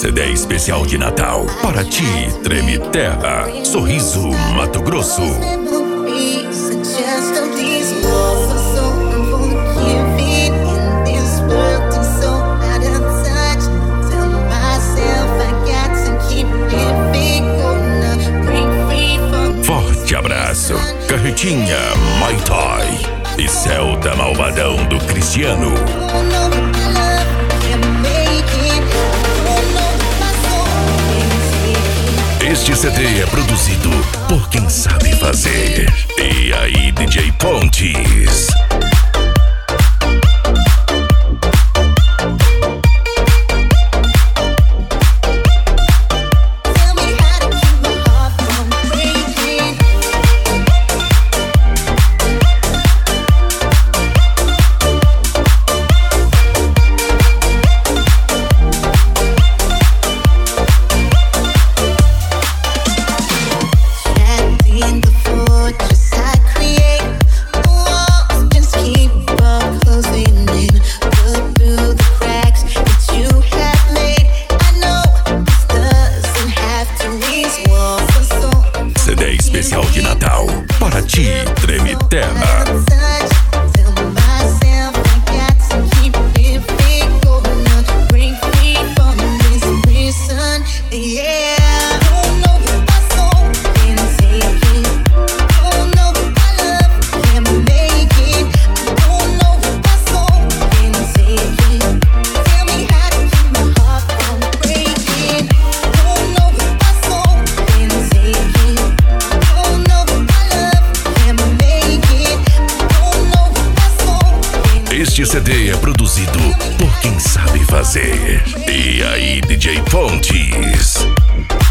CD especial de Natal. Para ti, Treme Terra. Sorriso, Mato Grosso. Forte abraço, Carretinha, Mai Tai e Celta Malvadão do Cristiano. Este CD é produzido por quem sabe fazer. E aí, DJ Pontes? CD especial de Natal. Para ti, Treme Terra. Este CD é produzido por quem sabe fazer. E aí, DJ Pontes?